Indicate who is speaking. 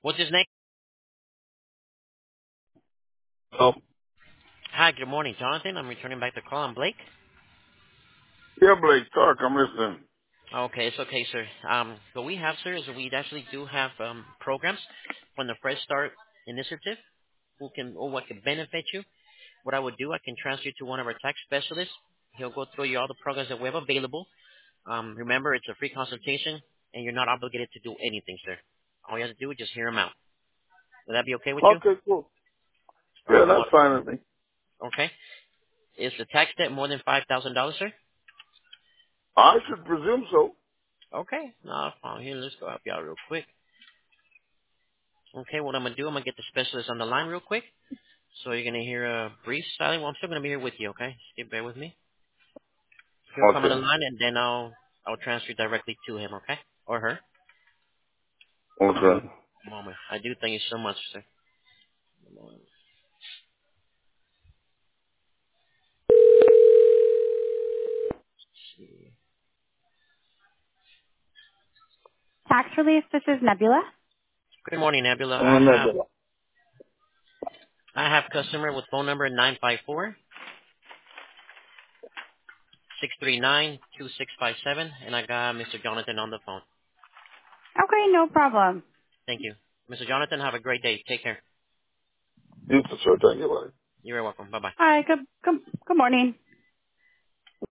Speaker 1: What's his name?
Speaker 2: Oh,
Speaker 1: Hi, good morning, Jonathan. I'm returning back the call. I'm Blake.
Speaker 2: yeah, Blake, talk. I'm listening.
Speaker 1: Okay, it's okay, sir. What we have, sir, is we actually do have programs from the Fresh Start Initiative what can benefit you. What I would do, I can transfer you to one of our tax specialists. He'll go through you all the programs that we have available. Remember, it's a free consultation, and you're not obligated to do anything, sir. All you have to do is just hear him out. Would that be okay with you?
Speaker 2: Okay, cool.
Speaker 1: All
Speaker 2: Yeah,
Speaker 1: right,
Speaker 2: that's fine with me.
Speaker 1: okay. Is the tax debt more than $5,000, sir?
Speaker 2: I should presume so.
Speaker 1: Okay, no problem. Here, let's go help you out real quick. Okay, what I'm gonna do, I'm gonna get the specialist on the line real quick. So you're gonna hear a brief silence. Well, I'm still gonna be here with you, okay? Just bear with me. He'll come on the
Speaker 2: Okay.
Speaker 1: line and then I'll transfer directly to him, okay? Or her.
Speaker 2: Okay.
Speaker 1: One moment. I do thank you so much, sir. One moment. Let's see.
Speaker 3: Tax relief, this is Nebula.
Speaker 1: Good morning, Nebula. I have customer with phone number 954-639-2657, and I got Mr. Jonathan on the phone.
Speaker 3: Okay, no problem.
Speaker 1: Thank you. Mr. Jonathan, have a great day. Take care.
Speaker 2: You for sure. Thank you, buddy.
Speaker 1: You're welcome. Bye bye.
Speaker 3: Hi, good morning.